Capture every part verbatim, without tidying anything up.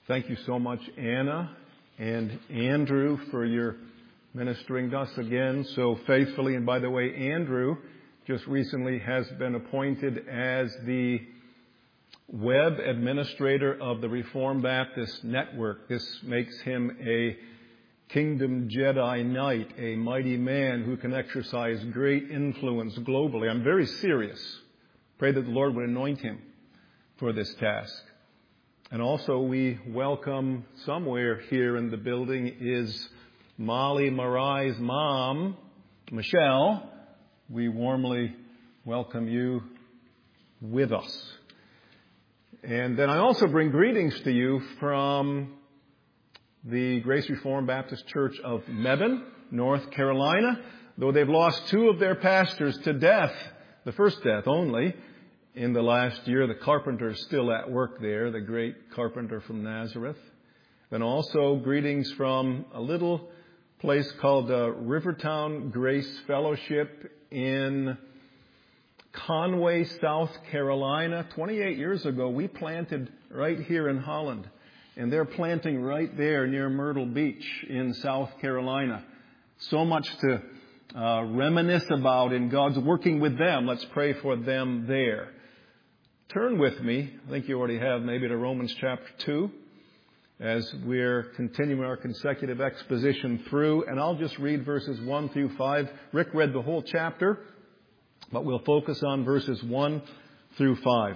Thank you so much, Anna and Andrew, for your ministering to us again so faithfully. And by the way, Andrew just recently has been appointed as the web administrator of the Reformed Baptist Network. This makes him a Kingdom Jedi Knight, a mighty man who can exercise great influence globally. I'm very serious. Pray that the Lord would anoint him for this task. And also we welcome somewhere here in the building is Molly Marai's mom, Michelle. We warmly welcome you with us. And then I also bring greetings to you from the Grace Reformed Baptist Church of Mebane, North Carolina. Though they've lost two of their pastors to death, the first death only, in the last year, the carpenter is still at work there, the great carpenter from Nazareth. Then also greetings from a little place called uh, Rivertown Grace Fellowship in Conway, South Carolina. twenty-eight years ago, we planted right here in Holland. And they're planting right there near Myrtle Beach in South Carolina. So much to uh, reminisce about in God's working with them. Let's pray for them there. Turn with me, I think you already have, maybe to Romans chapter two, as we're continuing our consecutive exposition through. And I'll just read verses one through five. Rick read the whole chapter, but we'll focus on verses one through five.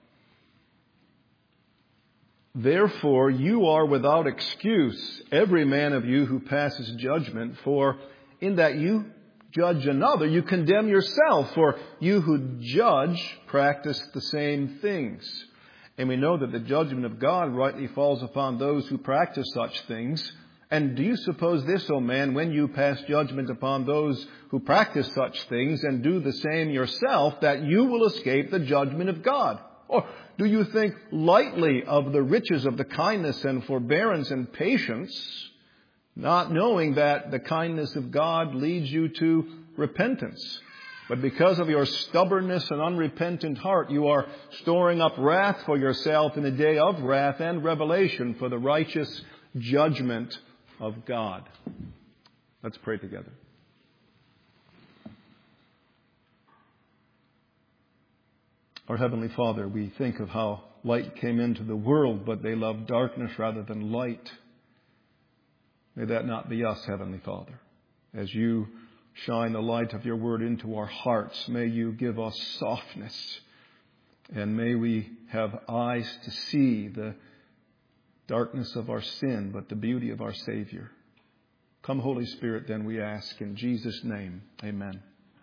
Therefore, you are without excuse, every man of you who passes judgment, for in that you judge another, you condemn yourself, for you who judge practice the same things. And we know that the judgment of God rightly falls upon those who practice such things. And do you suppose this, O man, when you pass judgment upon those who practice such things and do the same yourself, that you will escape the judgment of God? Or do you think lightly of the riches of the kindness and forbearance and patience, not knowing that the kindness of God leads you to repentance? But because of your stubbornness and unrepentant heart, you are storing up wrath for yourself in the day of wrath and revelation for the righteous judgment of God. Let's pray together. Our Heavenly Father, we think of how light came into the world, but they loved darkness rather than light. May that not be us, Heavenly Father. As you shine the light of your word into our hearts, may you give us softness, and may we have eyes to see the darkness of our sin, but the beauty of our Savior. Come, Holy Spirit, then we ask in Jesus' name. Amen.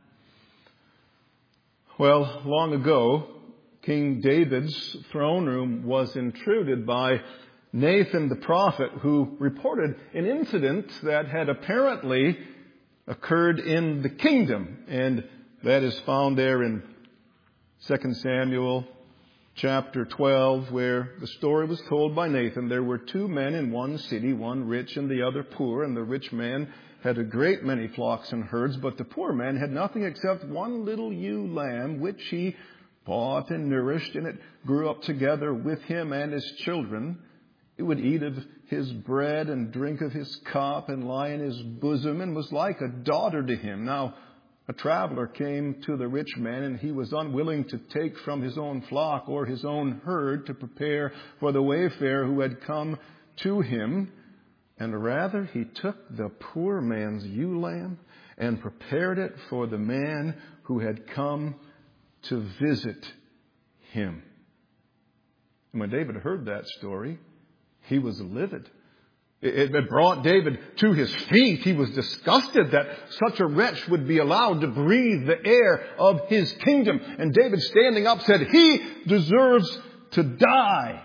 Well, long ago, King David's throne room was intruded by Nathan the prophet, who reported an incident that had apparently occurred in the kingdom. And that is found there in Second Samuel chapter twelve, where the story was told by Nathan. There were two men in one city, one rich and the other poor, and the rich man had a great many flocks and herds, but the poor man had nothing except one little ewe lamb, which he bought and nourished, and it grew up together with him and his children. It would eat of his bread and drink of his cup and lie in his bosom, and was like a daughter to him. Now, a traveler came to the rich man, and he was unwilling to take from his own flock or his own herd to prepare for the wayfarer who had come to him. And rather, he took the poor man's ewe lamb and prepared it for the man who had come to visit him. And when David heard that story, he was livid. It brought David to his feet. He was disgusted that such a wretch would be allowed to breathe the air of his kingdom. And David, standing up, said, "He deserves to die."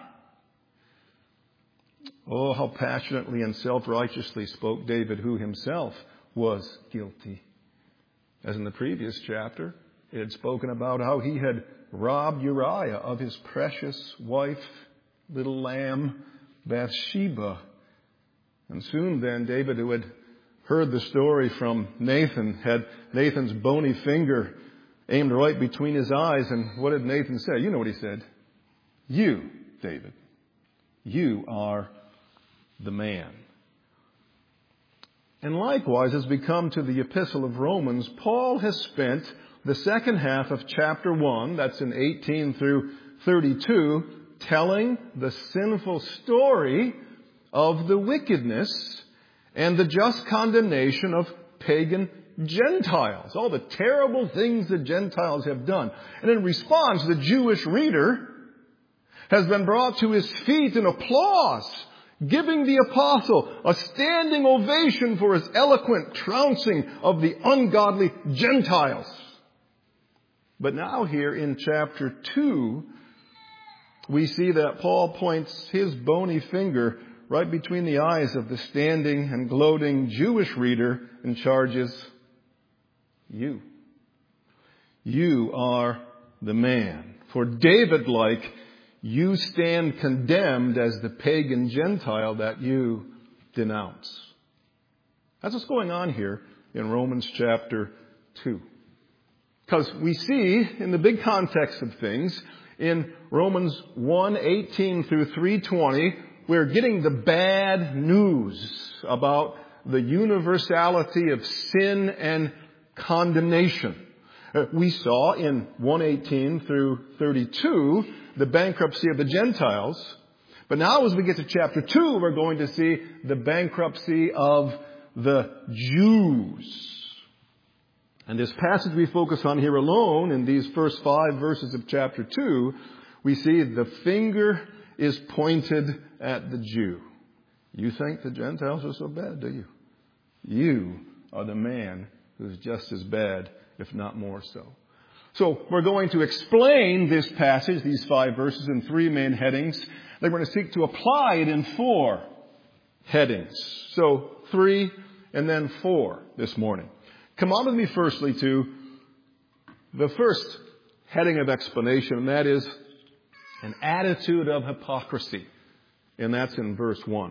Oh, how passionately and self-righteously spoke David, who himself was guilty. As in the previous chapter, it had spoken about how he had robbed Uriah of his precious wife, little lamb, Bathsheba. And soon then, David, who had heard the story from Nathan, had Nathan's bony finger aimed right between his eyes. And what did Nathan say? You know what he said. "You, David, You are the man. And likewise, as we come to the Epistle of Romans, Paul has spent the second half of chapter one, that's in eighteen through thirty-two, telling the sinful story of the wickedness and the just condemnation of pagan Gentiles, all the terrible things the Gentiles have done. And in response, the Jewish reader has been brought to his feet in applause, giving the apostle a standing ovation for his eloquent trouncing of the ungodly Gentiles. But now here in chapter two, we see that Paul points his bony finger right between the eyes of the standing and gloating Jewish reader and charges, you. You are the man. For David-like, you stand condemned as the pagan Gentile that you denounce. That's what's going on here in Romans chapter two. Because we see in the big context of things, in Romans one eighteen through three twenty, we're getting the bad news about the universality of sin and condemnation. We saw in one eighteen through thirty-two the bankruptcy of the Gentiles. But now as we get to chapter two, we're going to see the bankruptcy of the Jews. And this passage we focus on here alone, in these first five verses of chapter two, we see the finger is pointed at the Jew. You think the Gentiles are so bad, do you? You are the man who's just as bad, if not more so. So we're going to explain this passage, these five verses, in three main headings. They're going to seek to apply it in four headings. So three and then four this morning. Come on with me firstly to the first heading of explanation, and that is an attitude of hypocrisy. And that's in verse one.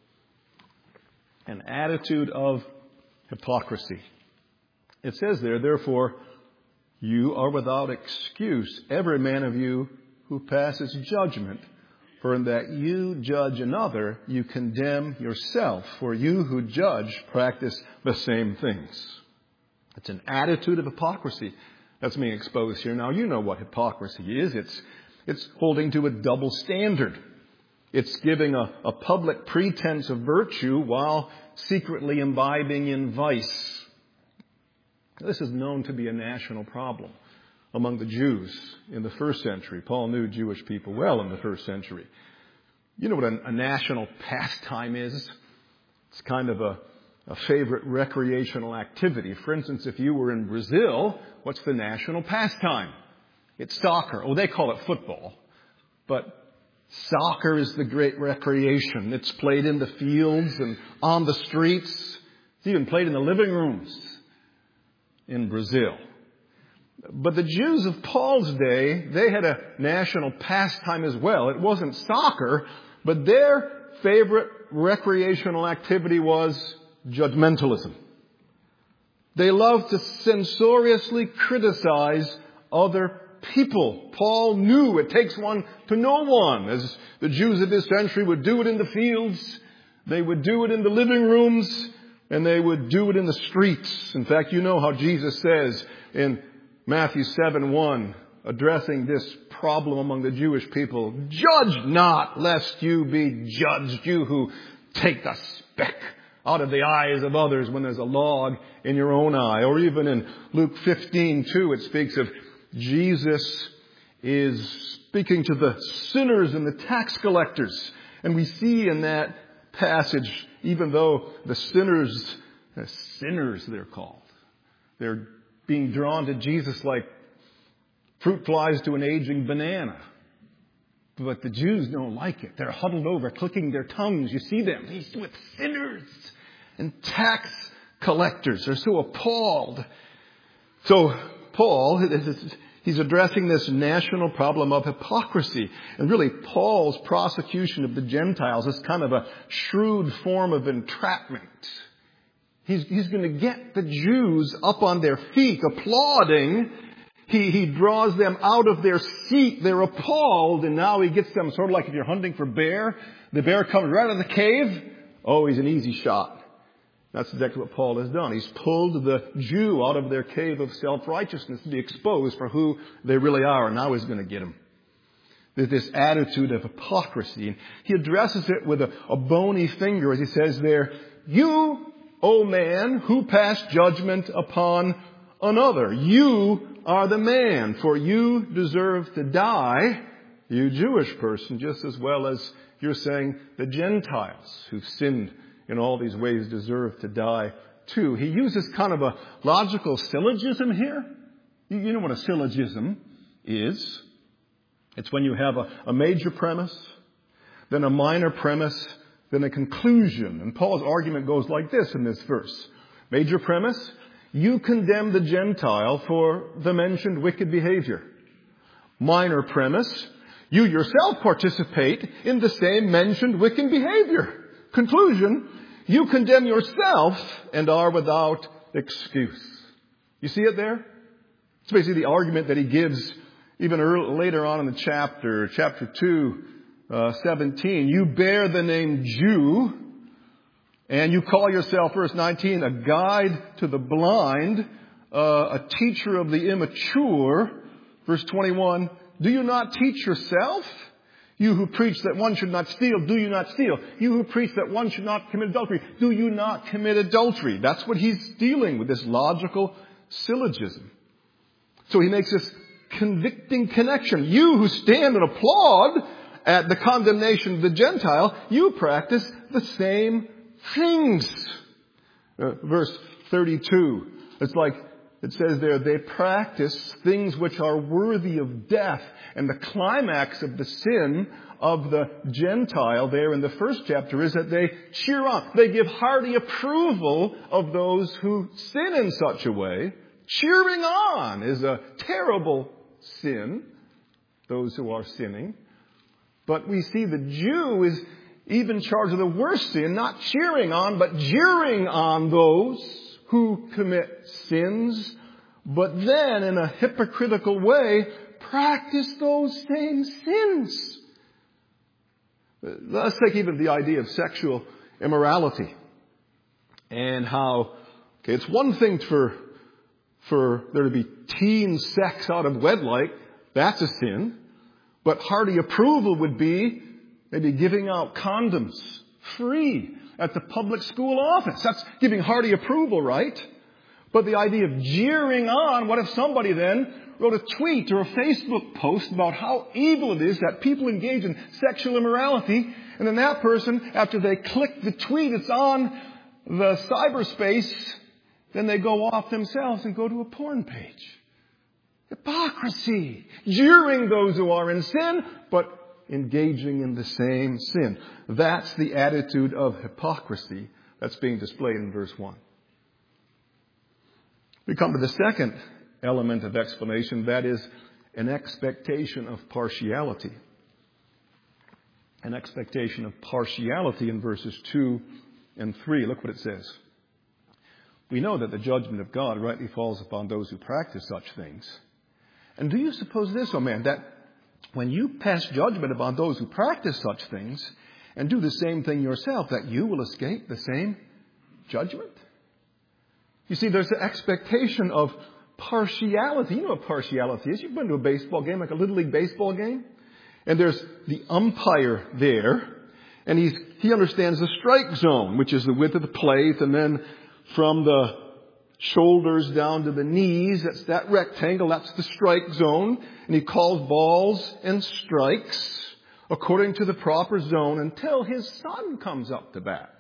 An attitude of hypocrisy. It says there, therefore, you are without excuse, every man of you who passes judgment. For in that you judge another, you condemn yourself. For you who judge practice the same things. It's an attitude of hypocrisy that's being exposed here. Now, you know what hypocrisy is. It's, it's holding to a double standard. It's giving a, a public pretense of virtue while secretly imbibing in vice. This is known to be a national problem among the Jews in the first century. Paul knew Jewish people well in the first century. You know what a, a national pastime is? It's kind of a, a favorite recreational activity. For instance, if you were in Brazil, what's the national pastime? It's soccer. Oh, they call it football. But soccer is the great recreation. It's played in the fields and on the streets. It's even played in the living rooms in Brazil. But the Jews of Paul's day, they had a national pastime as well. It wasn't soccer, but their favorite recreational activity was judgmentalism. They loved to censoriously criticize other people. Paul knew it takes one to know one. As the Jews of this century would do it in the fields, they would do it in the living rooms, and they would do it in the streets. In fact, you know how Jesus says in Matthew seven one, addressing this problem among the Jewish people, judge not lest you be judged, you who take the speck out of the eyes of others when there's a log in your own eye. Or even in Luke fifteen two, it speaks of Jesus is speaking to the sinners and the tax collectors. And we see in that passage, even though the sinners, the sinners they're called, they're being drawn to Jesus like fruit flies to an aging banana. But the Jews don't like it. They're huddled over, clicking their tongues. You see them. He's with sinners and tax collectors. They're so appalled. So Paul, he's addressing this national problem of hypocrisy. And really, Paul's prosecution of the Gentiles is kind of a shrewd form of entrapment. He's, he's going to get the Jews up on their feet, applauding. He, he draws them out of their seat. They're appalled, and now he gets them sort of like if you're hunting for bear. The bear comes right out of the cave. Oh, he's an easy shot. That's exactly what Paul has done. He's pulled the Jew out of their cave of self-righteousness to be exposed for who they really are, and now he's going to get him. There's this attitude of hypocrisy. And he addresses it with a, a bony finger as he says there, "You, O man, who pass judgment upon another. You are the man, for you deserve to die, you Jewish person, just as well as you're saying the Gentiles who've sinned in all these ways deserve to die too." He uses kind of a logical syllogism here. You know what a syllogism is? It's when you have a, a major premise, then a minor premise, then a conclusion. And Paul's argument goes like this in this verse. Major premise, you condemn the Gentile for the mentioned wicked behavior. Minor premise, you yourself participate in the same mentioned wicked behavior. Conclusion, you condemn yourself and are without excuse. You see it there? It's basically the argument that he gives even early, later on in the chapter, chapter two, uh, seventeen. You bear the name Jew, and you call yourself, verse nineteen, a guide to the blind, uh, a teacher of the immature. Verse twenty-one, do you not teach yourself? You who preach that one should not steal, do you not steal? You who preach that one should not commit adultery, do you not commit adultery? That's what he's dealing with, this logical syllogism. So he makes this convicting connection. You who stand and applaud at the condemnation of the Gentile, you practice the same things. Uh, verse thirty-two, it's like it says there, they practice things which are worthy of death. And the climax of the sin of the Gentile there in the first chapter is that they cheer on. They give hearty approval of those who sin in such a way. Cheering on is a terrible sin, those who are sinning. But we see the Jew is even charged with the worst sin, not cheering on, but jeering on those who commit sins, but then in a hypocritical way, practice those same sins. Let's take even the idea of sexual immorality and how, okay, it's one thing for for there to be teen sex out of wedlock. That's a sin. But hearty approval would be maybe giving out condoms free at the public school office. That's giving hearty approval, right? But the idea of jeering on, what if somebody then wrote a tweet or a Facebook post about how evil it is that people engage in sexual immorality, and then that person, after they click the tweet, it's on the cyberspace, then they go off themselves and go to a porn page. Hypocrisy. Jeering those who are in sin, but engaging in the same sin. That's the attitude of hypocrisy that's being displayed in verse one. We come to the second element of explanation, that is an expectation of partiality. An expectation of partiality in verses two and three. Look what it says. We know that the judgment of God rightly falls upon those who practice such things. And do you suppose this, O man, that when you pass judgment upon those who practice such things and do the same thing yourself, that you will escape the same judgment? You see, there's an expectation of partiality. You know what partiality is. You've been to a baseball game, like a Little League baseball game. And there's the umpire there. And he's, he understands the strike zone, which is the width of the plate. And then from the shoulders down to the knees, that's that rectangle. That's the strike zone. And he calls balls and strikes according to the proper zone until his son comes up to bat.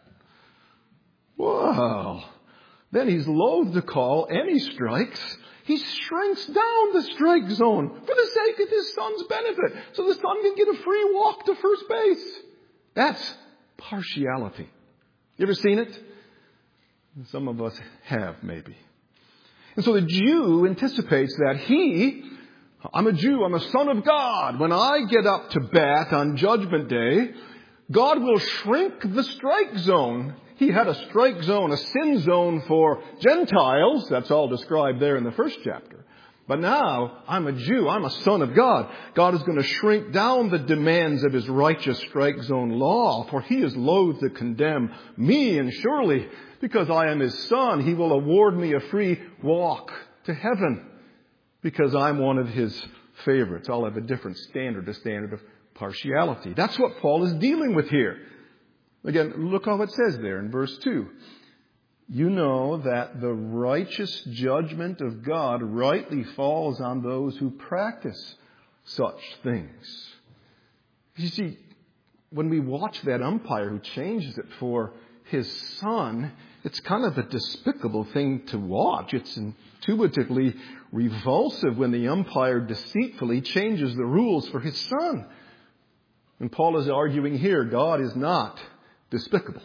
Wow. Then he's loath to call any strikes. He shrinks down the strike zone for the sake of his son's benefit, so the son can get a free walk to first base. That's partiality. You ever seen it? Some of us have, maybe. And so the Jew anticipates that he, I'm a Jew, I'm a son of God. When I get up to bat on Judgment Day, God will shrink the strike zone. He had a strike zone, a sin zone for Gentiles. That's all described there in the first chapter. But now, I'm a Jew. I'm a son of God. God is going to shrink down the demands of his righteous strike zone law, for he is loath to condemn me, and surely, because I am his son, he will award me a free walk to heaven, because I'm one of his favorites. I'll have a different standard, a standard of partiality. That's what Paul is dealing with here. Again, look how it says there in verse two. You know that the righteous judgment of God rightly falls on those who practice such things. You see, when we watch that umpire who changes it for his son, it's kind of a despicable thing to watch. It's intuitively revulsive when the umpire deceitfully changes the rules for his son. And Paul is arguing here, God is not despicable.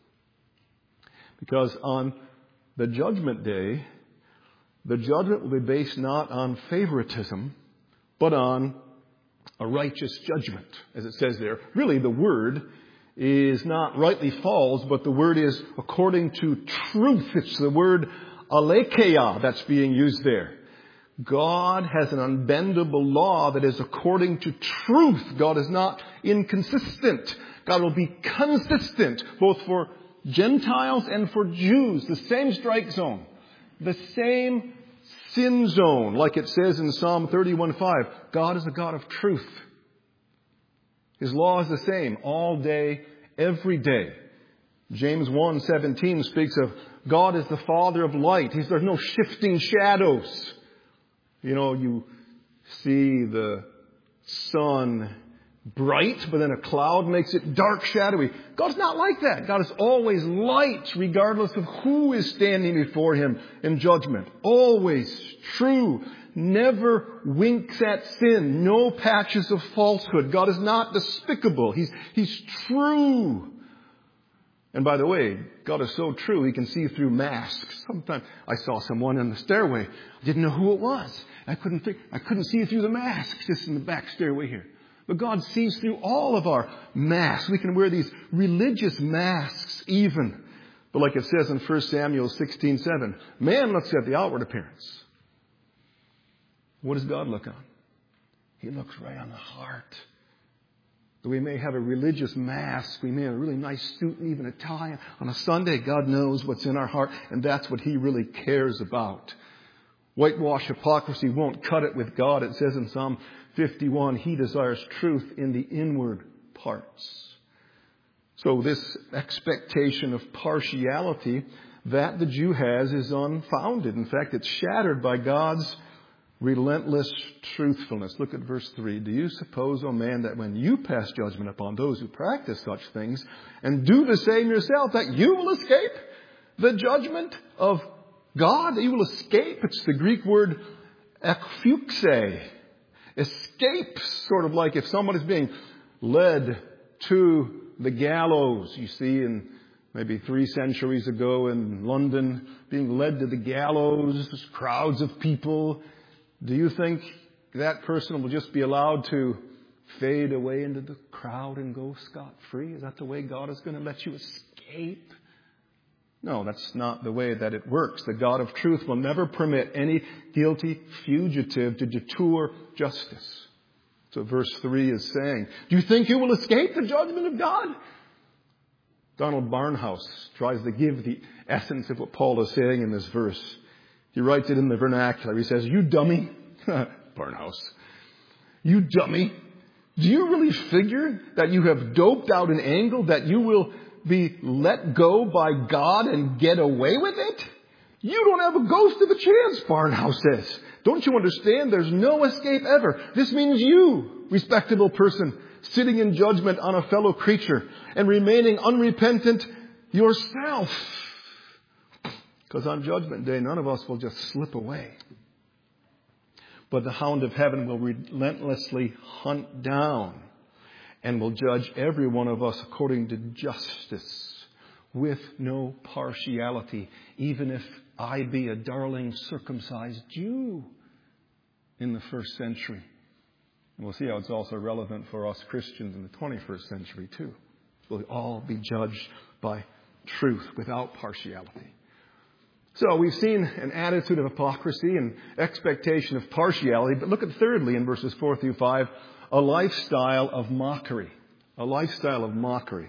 Because on the judgment day, the judgment will be based not on favoritism, but on a righteous judgment, as it says there. Really, the word is not rightly falls, but the word is according to truth. It's the word aletheia that's being used there. God has an unbendable law that is according to truth. God is not inconsistent. God will be consistent, both for Gentiles and for Jews. The same strike zone. The same sin zone. Like it says in Psalm thirty-one five. God is a God of truth. His law is the same all day, every day. James one seventeen speaks of God is the Father of light. He's, there's no shifting shadows. You know, you see the sun bright, but then a cloud makes it dark, shadowy. God's not like that. God is always light, regardless of who is standing before him in judgment. Always true. Never winks at sin. No patches of falsehood. God is not despicable. He's, he's true. And by the way, God is so true, he can see through masks. Sometimes I saw someone in the stairway. I didn't know who it was. I couldn't think, I couldn't see through the mask just in the back stairway here. But God sees through all of our masks. We can wear these religious masks even. But like it says in First Samuel sixteen seven, man looks at the outward appearance. What does God look on? He looks right on the heart. We may have a religious mask. We may have a really nice suit and even a tie. On a Sunday, God knows what's in our heart, and that's what he really cares about. Whitewash hypocrisy won't cut it with God. It says in Psalm fifty-one, he desires truth in the inward parts. So this expectation of partiality that the Jew has is unfounded. In fact, it's shattered by God's relentless truthfulness. Look at verse three. Do you suppose, O man, that when you pass judgment upon those who practice such things and do the same yourself, that you will escape the judgment of God? That you will escape? It's the Greek word ekpheuxe. Escape, sort of like if someone is being led to the gallows. You see in maybe three centuries ago in London, being led to the gallows, crowds of people. Do you think that person will just be allowed to fade away into the crowd and go scot-free? Is that the way God is going to let you escape? No, that's not the way that it works. The God of truth will never permit any guilty fugitive to detour justice. So verse three is saying, do you think you will escape the judgment of God? Donald Barnhouse tries to give the essence of what Paul is saying in this verse. He writes it in the vernacular. He says, you dummy. Barnhouse. You dummy. Do you really figure that you have doped out an angle that you will be let go by God and get away with it? You don't have a ghost of a chance, Barnhouse says. Don't you understand? There's no escape ever. This means you, respectable person, sitting in judgment on a fellow creature and remaining unrepentant yourself. Because on Judgment Day, none of us will just slip away. But the hound of heaven will relentlessly hunt down and will judge every one of us according to justice with no partiality, even if I be a darling circumcised Jew in the first century. And we'll see how it's also relevant for us Christians in the twenty-first century too. We'll all be judged by truth without partiality. So we've seen an attitude of hypocrisy and expectation of partiality. But look at thirdly in verses four through five, a lifestyle of mockery. A lifestyle of mockery.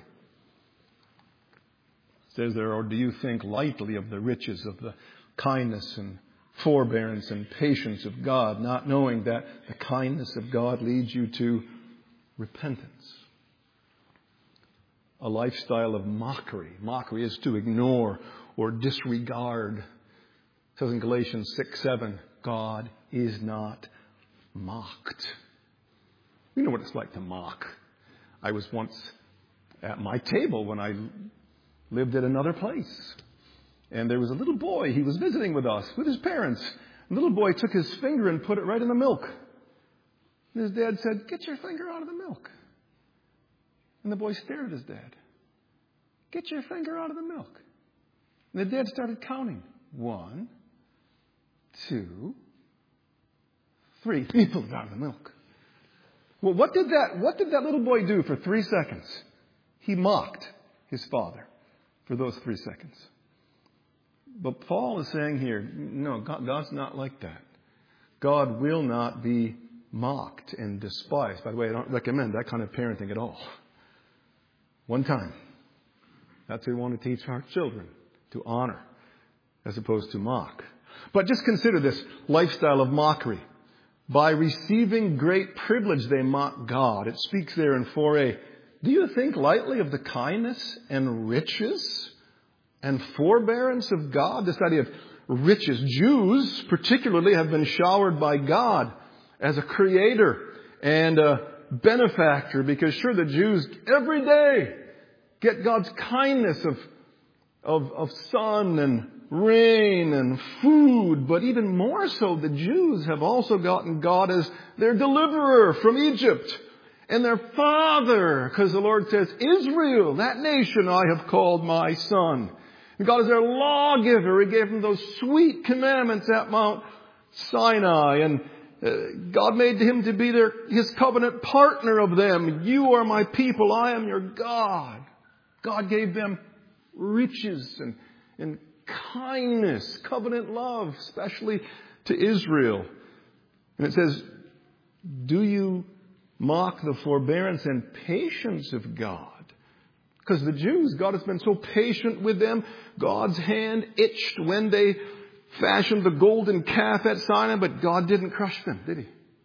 It says there, or do you think lightly of the riches of the kindness and forbearance and patience of God, not knowing that the kindness of God leads you to repentance? A lifestyle of mockery. Mockery is to ignore or disregard. It says in Galatians six seven, God is not mocked. You know what it's like to mock. I was once at my table when I lived at another place. And there was a little boy, he was visiting with us, with his parents. The little boy took his finger and put it right in the milk. And his dad said, "Get your finger out of the milk." And the boy stared at his dad. "Get your finger out of the milk." And the dad started counting. One, two, three. He pulled it out of the milk. Well, what did that, what did that little boy do for three seconds? He mocked his father for those three seconds. But Paul is saying here, no, God, God's not like that. God will not be mocked and despised. By the way, I don't recommend that kind of parenting at all. One time. That's what we want to teach our children, to honor as opposed to mock. But just consider this lifestyle of mockery. By receiving great privilege, they mock God. It speaks there in four a. Do you think lightly of the kindness and riches and forbearance of God? This idea of riches. Jews particularly have been showered by God as a creator and a benefactor, because sure, the Jews every day get God's kindness of, of, of sun and rain and food. But even more so, the Jews have also gotten God as their deliverer from Egypt and their father, because the Lord says, Israel, that nation I have called my son. And God is their lawgiver. He gave them those sweet commandments at Mount Sinai. And uh, God made him to be their his covenant partner of them. You are my people. I am your God. God gave them riches and, and kindness, covenant love, especially to Israel. And it says, do you mock the forbearance and patience of God? Because the Jews, God has been so patient with them. God's hand itched when they fashioned the golden calf at Sinai, but God didn't crush them, did he?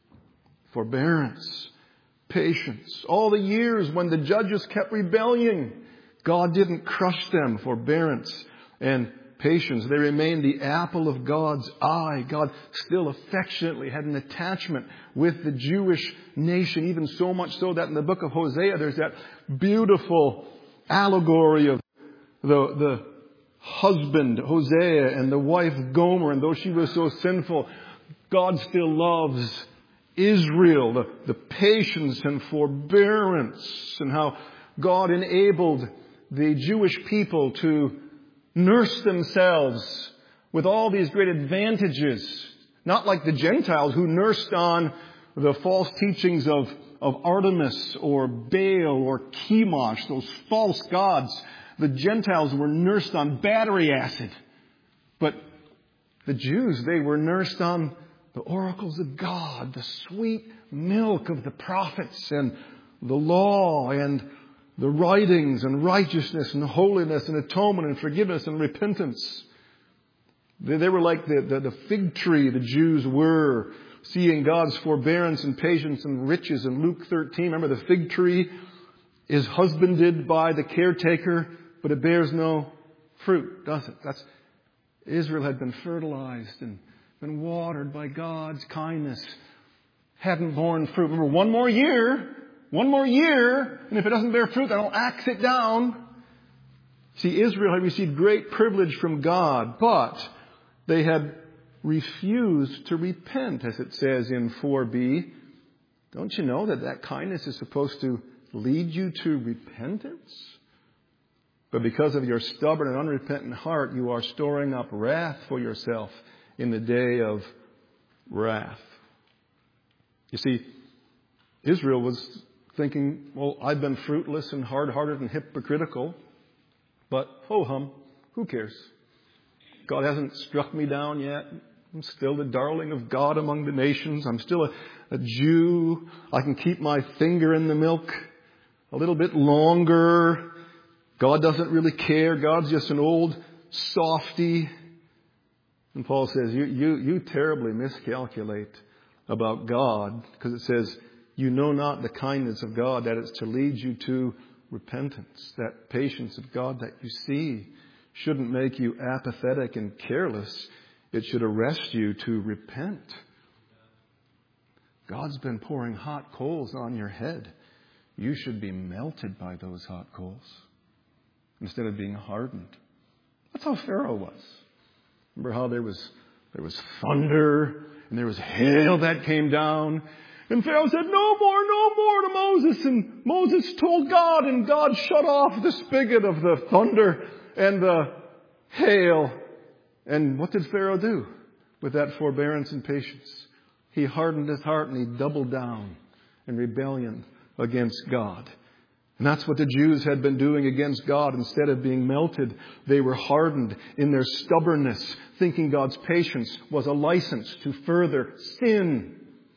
Forbearance, patience. All the years when the judges kept rebelling, God didn't crush them. Forbearance and patience. They remained the apple of God's eye. God still affectionately had an attachment with the Jewish nation, even so much so that in the book of Hosea, there's that beautiful allegory of the, the husband, Hosea, and the wife, Gomer. And though she was so sinful, God still loves Israel. The, the patience and forbearance, and how God enabled the Jewish people to nurse themselves with all these great advantages. Not like the Gentiles who nursed on the false teachings of, of Artemis or Baal or Chemosh, those false gods. The Gentiles were nursed on battery acid. But the Jews, they were nursed on the oracles of God, the sweet milk of the prophets and the law and the writings and righteousness and holiness and atonement and forgiveness and repentance. They, they were like the, the, the fig tree the Jews were, seeing God's forbearance and patience and riches in Luke thirteen. Remember, the fig tree is husbanded by the caretaker, but it bears no fruit, does it? That's Israel had been fertilized and been watered by God's kindness. Hadn't borne fruit. Remember, one more year... One more year, and if it doesn't bear fruit, then I'll axe it down. See, Israel had received great privilege from God, but they had refused to repent, as it says in four b. Don't you know that that kindness is supposed to lead you to repentance? But because of your stubborn and unrepentant heart, you are storing up wrath for yourself in the day of wrath. You see, Israel was thinking, well, I've been fruitless and hard-hearted and hypocritical, but ho-hum, who cares? God hasn't struck me down yet. I'm still the darling of God among the nations. I'm still a, a Jew. I can keep my finger in the milk a little bit longer. God doesn't really care. God's just an old softy. And Paul says, you, you, you terribly miscalculate about God, because it says, you know not the kindness of God, that it's to lead you to repentance. That patience of God that you see shouldn't make you apathetic and careless. It should arrest you to repent. God's been pouring hot coals on your head. You should be melted by those hot coals instead of being hardened. That's how Pharaoh was. Remember how there was there was thunder and there was hail that came down? And Pharaoh said, no more, no more to Moses. And Moses told God, and God shut off the spigot of the thunder and the hail. And what did Pharaoh do with that forbearance and patience? He hardened his heart and he doubled down in rebellion against God. And that's what the Jews had been doing against God. Instead of being melted, they were hardened in their stubbornness, thinking God's patience was a license to further sin.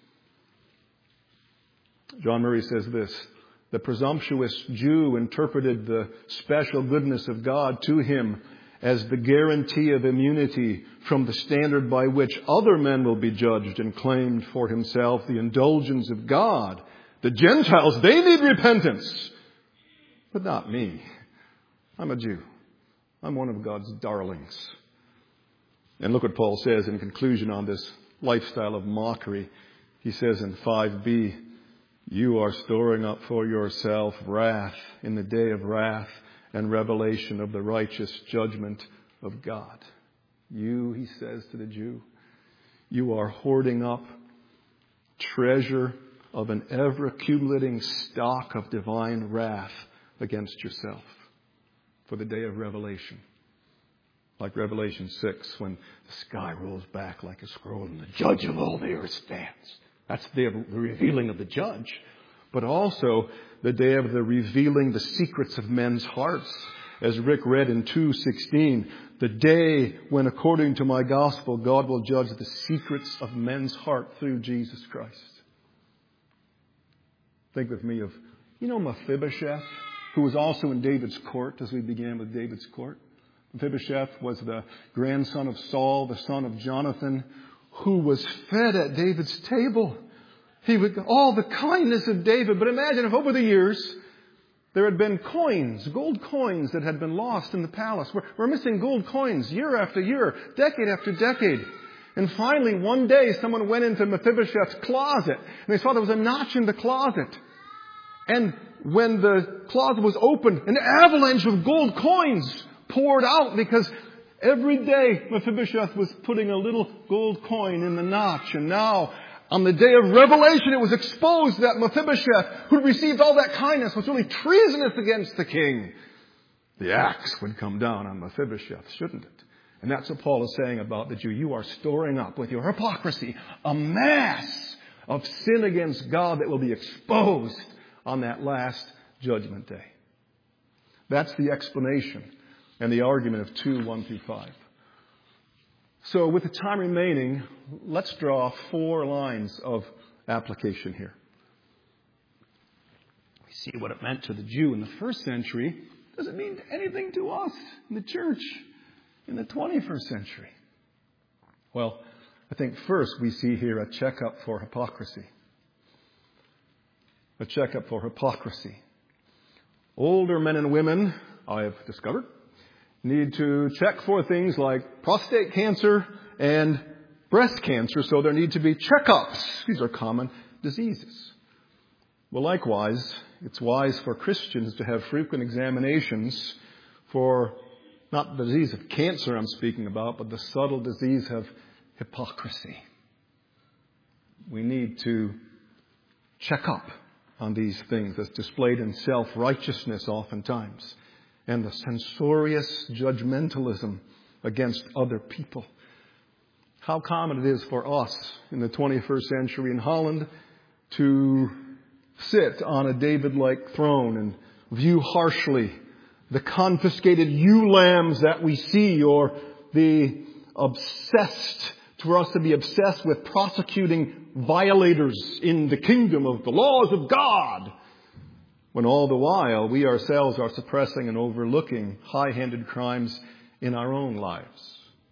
John Murray says this: the presumptuous Jew interpreted the special goodness of God to him as the guarantee of immunity from the standard by which other men will be judged, and claimed for himself the indulgence of God. The Gentiles, they need repentance, but not me. I'm a Jew. I'm one of God's darlings. And look what Paul says in conclusion on this lifestyle of mockery. He says in five b, you are storing up for yourself wrath in the day of wrath and revelation of the righteous judgment of God. You, he says to the Jew, you are hoarding up treasure of an ever-accumulating stock of divine wrath against yourself for the day of revelation. Like Revelation six, when the sky rolls back like a scroll and the judge of all the earth stands. That's the day of the revealing of the judge. But also the day of the revealing the secrets of men's hearts. As Rick read in two sixteen, the day when, according to my gospel, God will judge the secrets of men's heart through Jesus Christ. Think with me of, you know, Mephibosheth, who was also in David's court, as we began with David's court. Mephibosheth was the grandson of Saul, the son of Jonathan, who was fed at David's table. He would, all the kindness of David. But imagine if over the years there had been coins, gold coins that had been lost in the palace. We're, we're missing gold coins year after year, decade after decade. And finally, one day, someone went into Mephibosheth's closet, and they saw there was a notch in the closet. And when the closet was opened, an avalanche of gold coins poured out, because every day Mephibosheth was putting a little gold coin in the notch. And now, on the day of revelation, it was exposed that Mephibosheth, who received all that kindness, was really treasonous against the king. The axe would come down on Mephibosheth, shouldn't it? And that's what Paul is saying about the Jew. You are storing up with your hypocrisy a mass of sin against God that will be exposed on that last judgment day. That's the explanation and the argument of two, one through five. So with the time remaining, let's draw four lines of application here. We see what it meant to the Jew in the first century. Does it mean anything to us in the church in the twenty-first century? Well, I think first we see here a checkup for hypocrisy. A checkup for hypocrisy. Older men and women, I have discovered, need to check for things like prostate cancer and breast cancer, so there need to be checkups. These are common diseases. Well, likewise, it's wise for Christians to have frequent examinations for not the disease of cancer I'm speaking about, but the subtle disease of hypocrisy. We need to check up on these things that's displayed in self-righteousness oftentimes, and the censorious judgmentalism against other people. How common it is for us in the twenty-first century in Holland to sit on a David-like throne and view harshly the confiscated ewe lambs that we see, or the obsessed, for us to be obsessed with prosecuting violators in the kingdom of the laws of God, when all the while we ourselves are suppressing and overlooking high-handed crimes in our own lives.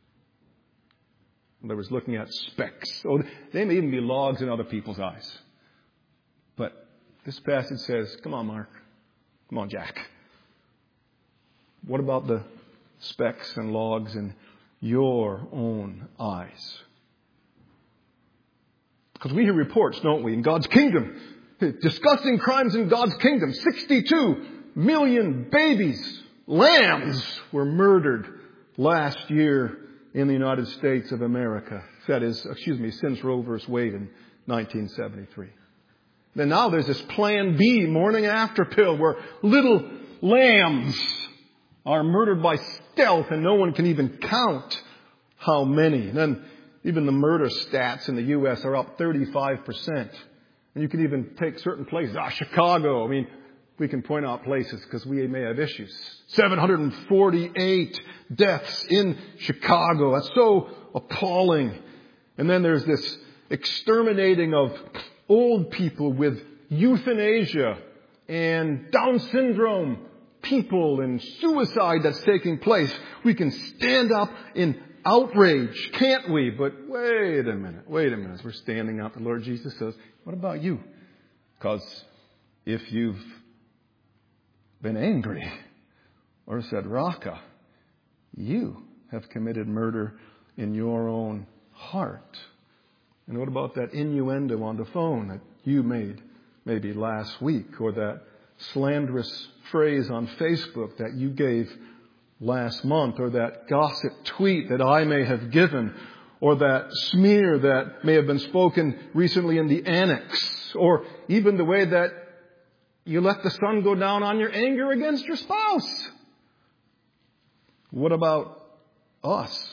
I was looking at specks. Oh, they may even be logs in other people's eyes. But this passage says, come on, Mark. Come on, Jack. What about the specks and logs in your own eyes? Because we hear reports, don't we, in God's kingdom, discussing crimes in God's kingdom. sixty-two million babies, lambs, were murdered last year in the United States of America. That is, excuse me, since Roe versus Wade in nineteen seventy-three. Then now there's this Plan B morning after pill where little lambs are murdered by stealth and no one can even count how many. And then even the murder stats in the U S are up thirty-five percent. And you can even take certain places. Ah, Chicago. I mean, we can point out places because we may have issues. seven hundred forty-eight deaths in Chicago. That's so appalling. And then there's this exterminating of old people with euthanasia and Down syndrome people and suicide that's taking place. We can stand up in outrage, can't we? But wait a minute, wait a minute. As we're standing up, the Lord Jesus says, what about you? Because if you've been angry or said raka, you have committed murder in your own heart. And what about that innuendo on the phone that you made maybe last week, or that slanderous phrase on Facebook that you gave last month, or that gossip tweet that I may have given, or that smear that may have been spoken recently in the annex, or even the way that you let the sun go down on your anger against your spouse. What about us?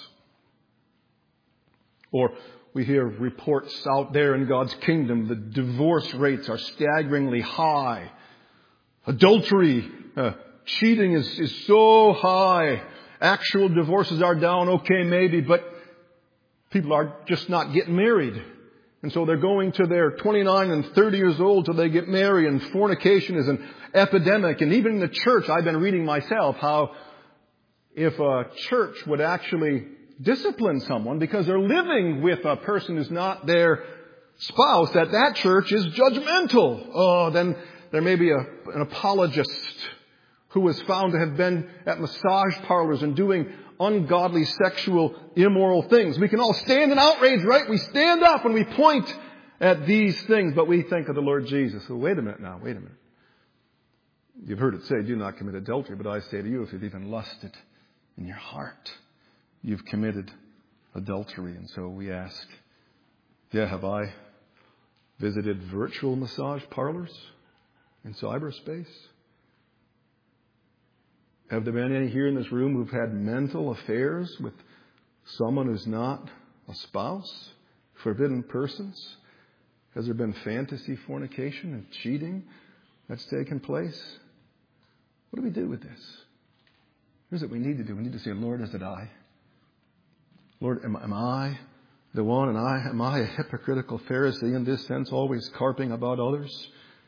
Or we hear reports out there in God's kingdom, the divorce rates are staggeringly high. Adultery, uh, cheating is, is so high. Actual divorces are down, okay, maybe, but people are just not getting married. And so they're going to their twenty-nine and thirty years old till they get married, and fornication is an epidemic. And even in the church, I've been reading myself how if a church would actually discipline someone because they're living with a person who's not their spouse, that that church is judgmental. Oh, then there may be a, an apologist who was found to have been at massage parlors and doing ungodly sexual immoral things. We can all stand in outrage, right? We stand up and we point at these things, but we think of the Lord Jesus. So wait a minute now, wait a minute. You've heard it say, do not commit adultery, but I say to you, if you've even lusted in your heart, you've committed adultery. And so we ask, yeah, have I visited virtual massage parlors in cyberspace? Have there been any here in this room who've had mental affairs with someone who's not a spouse? Forbidden persons? Has there been fantasy fornication and cheating that's taken place? What do we do with this? Here's what we need to do. We need to say, Lord, is it I? Lord, am, am I the one? And I am I a hypocritical Pharisee in this sense, always carping about others?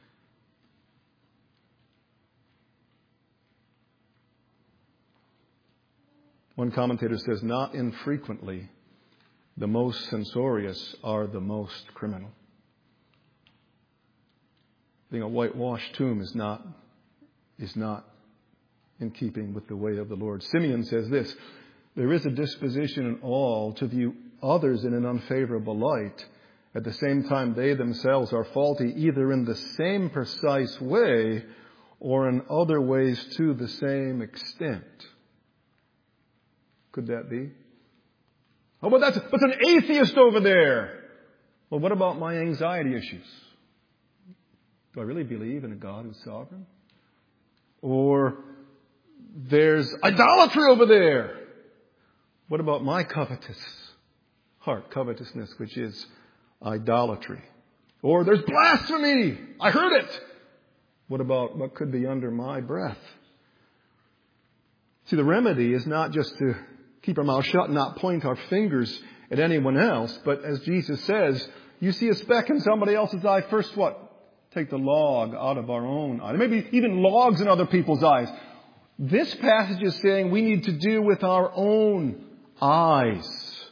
One commentator says, not infrequently, the most censorious are the most criminal. Being a whitewashed tomb is not, is not in keeping with the way of the Lord. Simeon says this, there is a disposition in all to view others in an unfavorable light. At the same time, they themselves are faulty either in the same precise way or in other ways to the same extent. Could that be? Oh, but that's, that's an atheist over there. Well, what about my anxiety issues? Do I really believe in a God who's sovereign? Or there's idolatry over there. What about my covetous heart, covetousness, which is idolatry? Or there's blasphemy. I heard it. What about what could be under my breath? See, the remedy is not just to keep our mouth shut and not point our fingers at anyone else. But as Jesus says, you see a speck in somebody else's eye, first what? Take the log out of our own eye. Maybe even logs in other people's eyes. This passage is saying we need to do with our own eyes.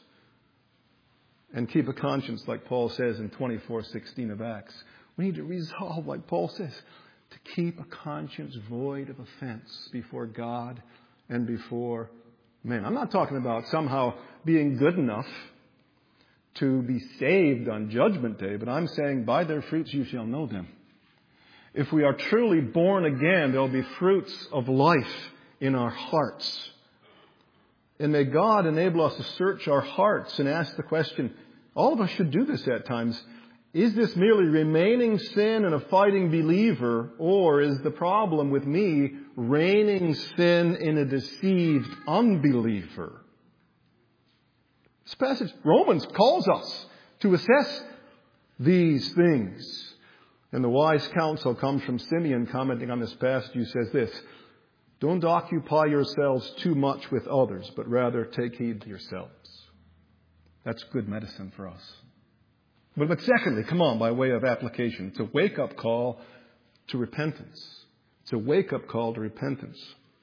And keep a conscience, like Paul says in twenty-four sixteen of Acts. We need to resolve, like Paul says, to keep a conscience void of offense before God and before men. I'm not talking about somehow being good enough to be saved on Judgment Day, but I'm saying by their fruits you shall know them. If we are truly born again, there will be fruits of life in our hearts. And may God enable us to search our hearts and ask the question, all of us should do this at times, is this merely remaining sin and a fighting believer, or is the problem with me reigning sin in a deceived unbeliever? This passage, Romans, calls us to assess these things. And the wise counsel comes from Simeon, commenting on this passage, who says this, don't occupy yourselves too much with others, but rather take heed to yourselves. That's good medicine for us. But, but secondly, come on, by way of application, it's a wake-up call to repentance. It's a wake-up call to repentance.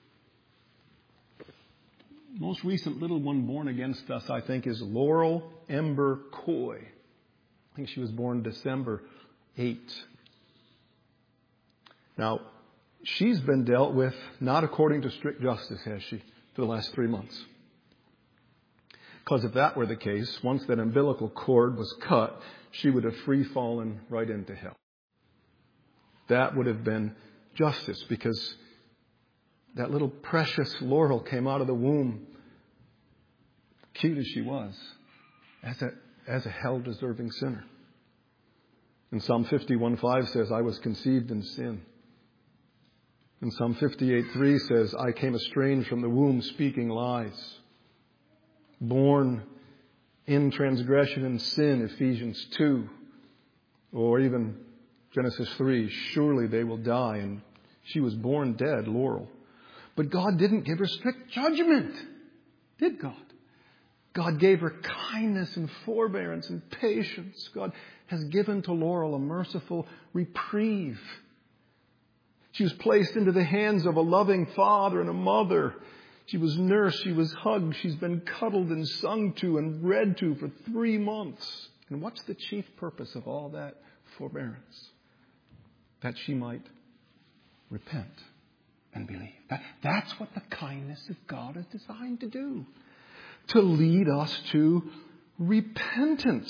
Most recent little one born against us, I think, is Laurel Ember Coy. I think she was born December eighth. Now, she's been dealt with not according to strict justice, has she, for the last three months? Because if that were the case, once that umbilical cord was cut, she would have free fallen right into hell. That would have been justice, because that little precious Laurel came out of the womb, cute as she was, as a, as a hell-deserving sinner. And Psalm fifty-one five says, I was conceived in sin. And Psalm fifty-eight three says, I came estranged from the womb, speaking lies. Born in transgression and sin, Ephesians two. Or even Genesis three, surely they will die. And she was born dead, Laurel. But God didn't give her strict judgment, did God? God gave her kindness and forbearance and patience. God has given to Laurel a merciful reprieve. She was placed into the hands of a loving father and a mother. She was nursed, she was hugged, she's been cuddled and sung to and read to for three months. And what's the chief purpose of all that forbearance? That she might repent and believe. That, that's what the kindness of God is designed to do. To lead us to repentance.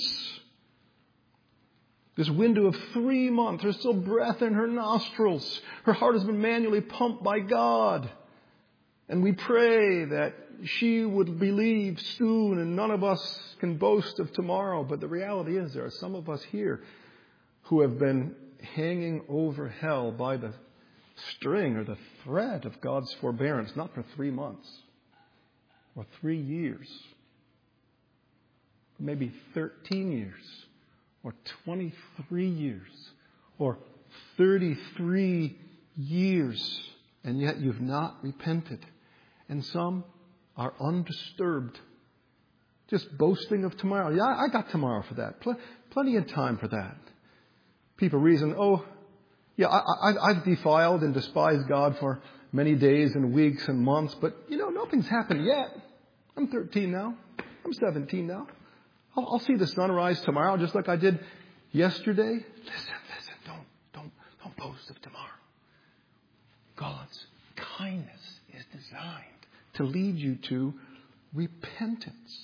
This window of three months, there's still breath in her nostrils. Her heart has been manually pumped by God. And we pray that she would believe soon, and none of us can boast of tomorrow. But the reality is there are some of us here who have been hanging over hell by the string or the thread of God's forbearance, not for three months or three years, maybe thirteen years or twenty-three years or thirty-three years, and yet you've not repented. And some are undisturbed, just boasting of tomorrow. Yeah, I got tomorrow for that. Pl- plenty of time for that. People reason, oh, yeah, I, I, I've defiled and despised God for many days and weeks and months, but, you know, nothing's happened yet. I'm thirteen now. I'm seventeen now. I'll, I'll see the sunrise tomorrow just like I did yesterday. Listen, listen, don't, don't, don't boast of tomorrow. God's kindness is designed to lead you to repentance.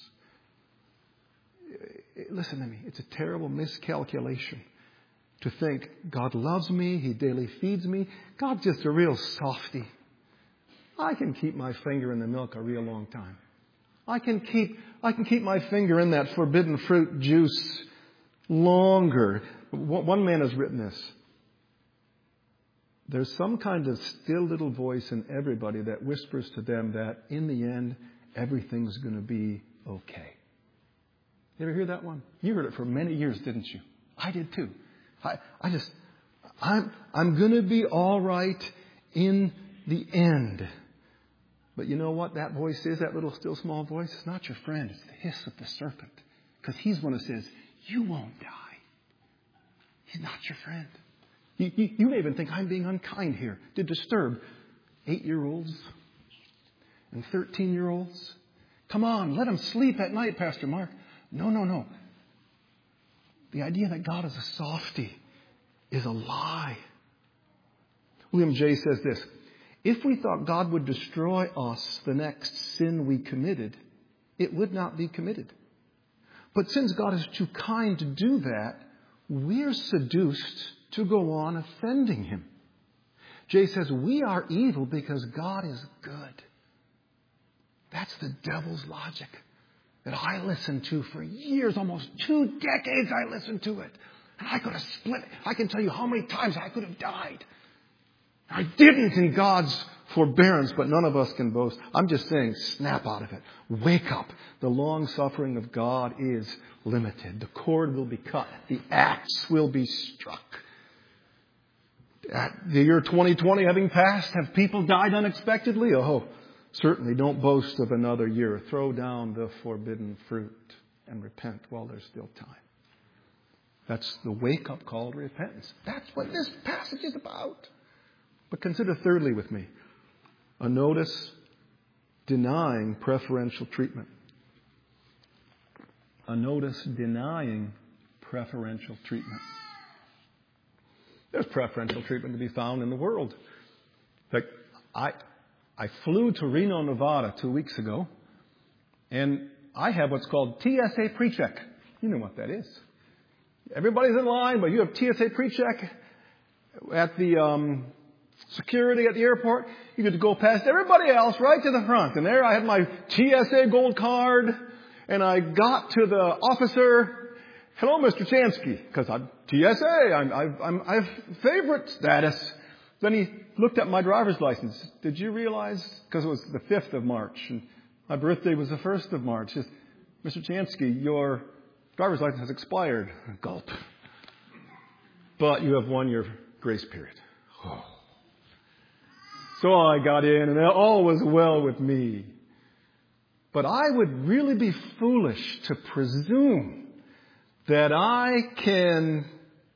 Listen to me. It's a terrible miscalculation to think God loves me, He daily feeds me. God's just a real softy. I can keep my finger in the milk a real long time. I can keep I can keep my finger in that forbidden fruit juice longer. One man has written this. There's some kind of still little voice in everybody that whispers to them that in the end, everything's going to be okay. You ever hear that one? You heard it for many years, didn't you? I did too. I, I just, I'm, I'm going to be all right in the end. But you know what that voice is, that little still small voice? It's not your friend. It's the hiss of the serpent. Because he's one who says, you won't die. He's not your friend. You, you, you may even think I'm being unkind here to disturb eight-year-olds and thirteen-year-olds. Come on, let them sleep at night, Pastor Mark. No, no, no. The idea that God is a softy is a lie. William Jay says this: if we thought God would destroy us the next sin we committed, it would not be committed. But since God is too kind to do that, we're seduced to go on offending Him. Jay says we are evil because God is good. That's the devil's logic that I listened to for years, almost two decades I listened to it. And I could have split. I can tell you how many times I could have died. I didn't in God's forbearance, but none of us can boast. I'm just saying, snap out of it. Wake up. The long suffering of God is limited. The cord will be cut. The axe will be struck. At the year twenty twenty having passed, have people died unexpectedly? Oh, certainly don't boast of another year. Throw down the forbidden fruit and repent while there's still time. That's the wake-up call to repentance. That's what this passage is about. But consider thirdly with me, a notice denying preferential treatment. A notice denying preferential treatment. There's preferential treatment to be found in the world. In fact, I, I flew to Reno, Nevada two weeks ago, and I have what's called T S A PreCheck. You know what that is. Everybody's in line, but you have T S A PreCheck at the um, security at the airport. You get to go past everybody else right to the front. And there I had my T S A gold card, and I got to the officer. Hello, Mister Chansky, because I'm T S A. I'm, I'm, I'm, I have favorite status. Then he looked at my driver's license. Did you realize? Because it was the fifth of March, and my birthday was the first of March. He says, Mister Chansky, your driver's license has expired. Gulp. But you have one year grace period. Oh. So I got in, and all was well with me. But I would really be foolish to presume that I can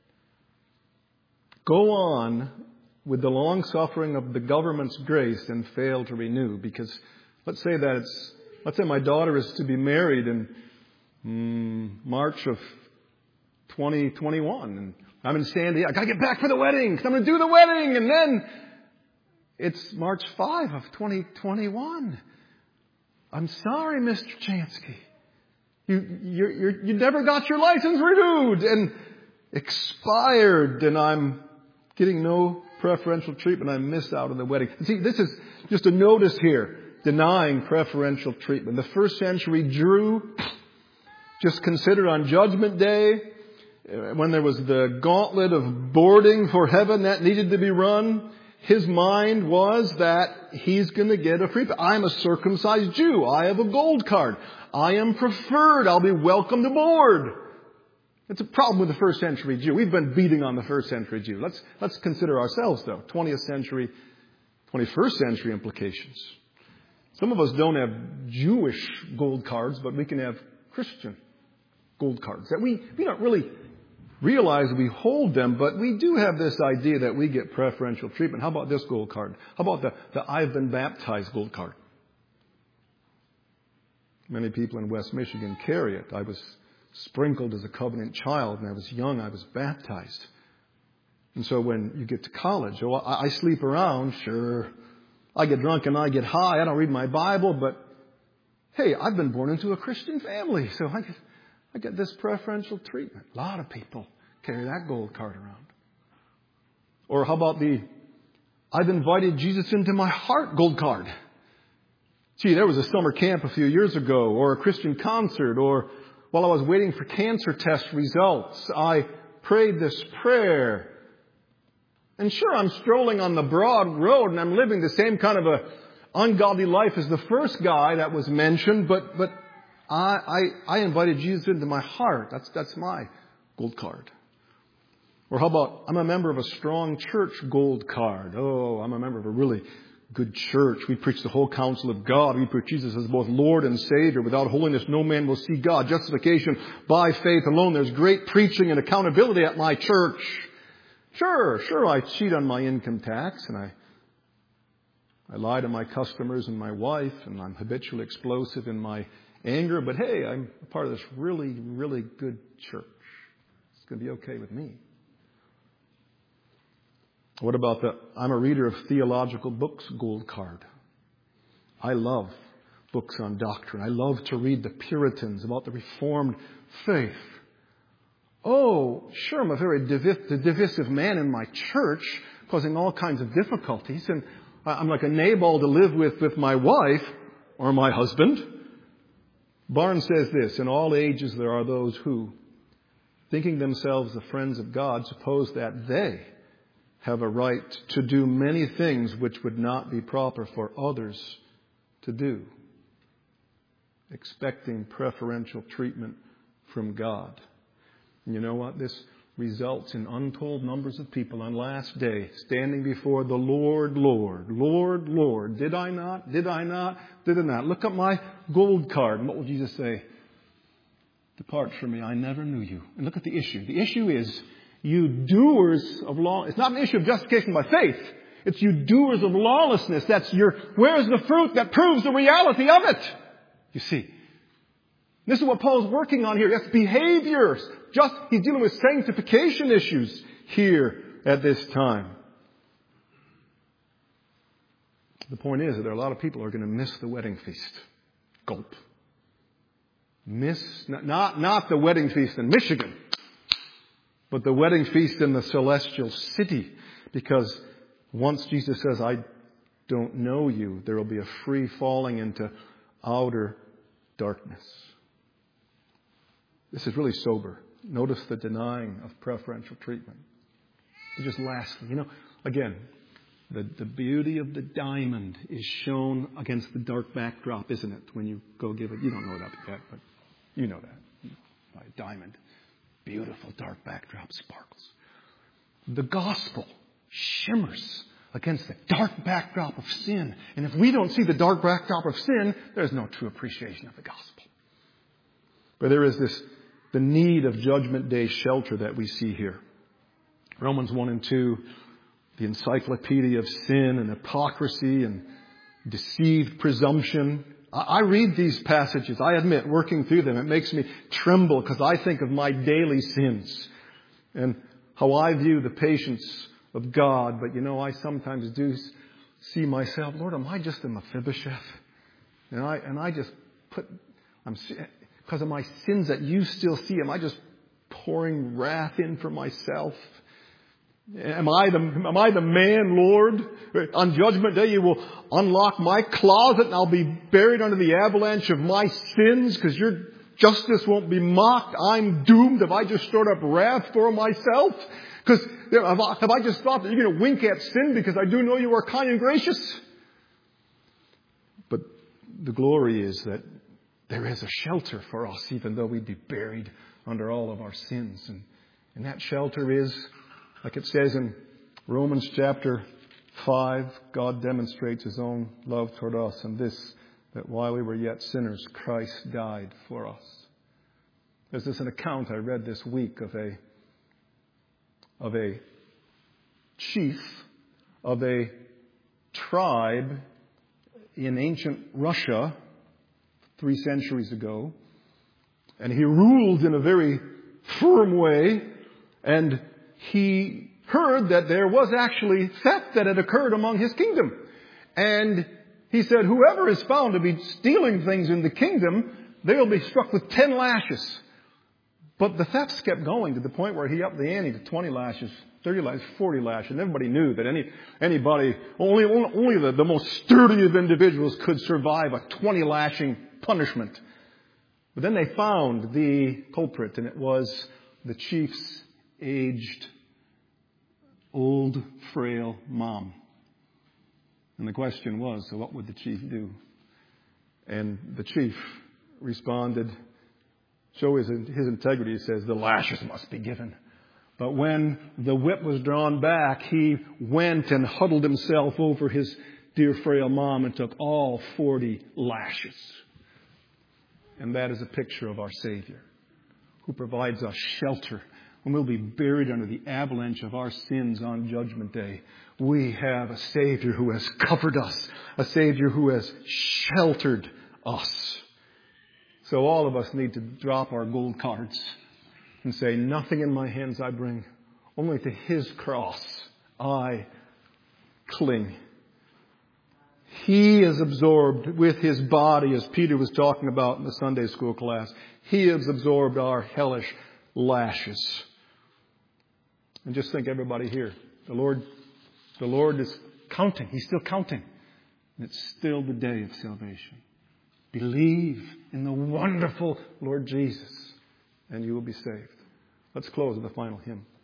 go on with the long suffering of the government's grace and fail to renew. Because let's say that it's, let's say my daughter is to be married in mm, March of twenty twenty-one. And I'm in San Diego. I got to get back for the wedding because I'm going to do the wedding. And then it's March fifth of twenty twenty-one. I'm sorry, Mister Chansky. You, you, you, you never got your license renewed and expired, and I'm getting no preferential treatment. I missed out on the wedding. See, this is just a notice here, denying preferential treatment. The first century Jew, just considered on Judgment Day, when there was the gauntlet of boarding for heaven that needed to be run, his mind was that he's going to get a free pass. I'm a circumcised Jew. I have a gold card. I am preferred. I'll be welcomed aboard. It's a problem with the first century Jew. We've been beating on the first century Jew. Let's, let's consider ourselves, though. twentieth century, twenty-first century implications. Some of us don't have Jewish gold cards, but we can have Christian gold cards. That we, we don't really realize we hold them, but we do have this idea that we get preferential treatment. How about this gold card? How about the, the I've been baptized gold card? Many people in West Michigan carry it. I was sprinkled as a covenant child. When I was young, I was baptized. And so when you get to college, oh, I, I sleep around, sure. I get drunk and I get high. I don't read my Bible, but hey, I've been born into a Christian family, so I get, I get this preferential treatment. A lot of people carry that gold card around. Or how about the I've invited Jesus into my heart gold card? Gee, there was a summer camp a few years ago, or a Christian concert, or while I was waiting for cancer test results, I prayed this prayer. And sure, I'm strolling on the broad road and I'm living the same kind of a ungodly life as the first guy that was mentioned, but but I I, I invited Jesus into my heart. That's that's my gold card. Or how about I'm a member of a strong church gold card? Oh, I'm a member of a really good church. We preach the whole counsel of God. We preach Jesus as both Lord and Savior. Without holiness, no man will see God. Justification by faith alone. There's great preaching and accountability at my church. Sure, sure, I cheat on my income tax, and I I lie to my customers and my wife, and I'm habitually explosive in my anger, but hey, I'm a part of this really, really good church. It's going to be okay with me. What about the I'm a reader of theological books gold card? I love books on doctrine. I love to read the Puritans about the Reformed faith. Oh, sure, I'm a very divis- divisive man in my church, causing all kinds of difficulties, and I'm like a Nabal to live with with my wife or my husband. Barnes says this, in all ages there are those who, thinking themselves the friends of God, suppose that they have a right to do many things which would not be proper for others to do, expecting preferential treatment from God. And you know what? This results in untold numbers of people on last day standing before the Lord, Lord, Lord, Lord. Did I not? Did I not? Did I not? Look at my gold card. And what will Jesus say? Depart from me, I never knew you. And look at the issue. The issue is you doers of law. It's not an issue of justification by faith. It's you doers of lawlessness. That's your, where's the fruit that proves the reality of it? You see. This is what Paul's working on here. That's behaviors. Just, he's dealing with sanctification issues here at this time. The point is that there are a lot of people who are going to miss the wedding feast. Gulp. Miss, not, not, not the wedding feast in Michigan, but the wedding feast in the celestial city. Because once Jesus says, I don't know you, there will be a free falling into outer darkness. This is really sober. Notice the denying of preferential treatment. And just lastly, you know, again, the, the beauty of the diamond is shown against the dark backdrop, isn't it? When you go give it, you don't know that yet, but you know that. A diamond, beautiful dark backdrop, sparkles. The gospel shimmers against the dark backdrop of sin. And if we don't see the dark backdrop of sin, there's no true appreciation of the gospel. But there is this, the need of judgment day shelter that we see here. Romans one and two, the encyclopedia of sin and hypocrisy and deceived presumption. I read these passages, I admit, working through them, it makes me tremble because I think of my daily sins and how I view the patience of God. But you know, I sometimes do see myself, Lord, am I just a Mephibosheth? And I, and I just put, I'm because of my sins that you still see, am I just pouring wrath in for myself? Am I the, am I the man, Lord? On Judgment Day, you will unlock my closet and I'll be buried under the avalanche of my sins because your justice won't be mocked. I'm doomed if I just stored up wrath for myself. Because have I, have I just thought that you're going to wink at sin because I do know you are kind and gracious? But the glory is that there is a shelter for us, even though we'd be buried under all of our sins. And, and that shelter is, like it says in Romans chapter five, God demonstrates His own love toward us, and this, that while we were yet sinners, Christ died for us. There's this an account I read this week of a of a chief of a tribe in ancient Russia three centuries ago, and he ruled in a very firm way, and he heard that there was actually theft that had occurred among his kingdom. And he said, whoever is found to be stealing things in the kingdom, they will be struck with ten lashes. But the thefts kept going to the point where he upped the ante to twenty lashes, thirty lashes, forty lashes. And everybody knew that any anybody, only, only the, the most sturdy of individuals could survive a twenty lashing punishment. But then they found the culprit, and it was the chief's aged, old, frail mom. And the question was, so what would the chief do? And the chief responded, show his, his integrity, he says, the lashes must be given. But when the whip was drawn back, he went and huddled himself over his dear frail mom and took all forty lashes. And that is a picture of our Savior, who provides us shelter when we'll be buried under the avalanche of our sins on Judgment Day. We have a Savior who has covered us, a Savior who has sheltered us. So all of us need to drop our gold cards and say, nothing in my hands I bring, only to His cross I cling. He is absorbed with His body, as Peter was talking about in the Sunday school class. He has absorbed our hellish lashes. And just think, everybody here, the Lord, the Lord is counting. He's still counting. And it's still the day of salvation. Believe in the wonderful Lord Jesus, and you will be saved. Let's close with the final hymn.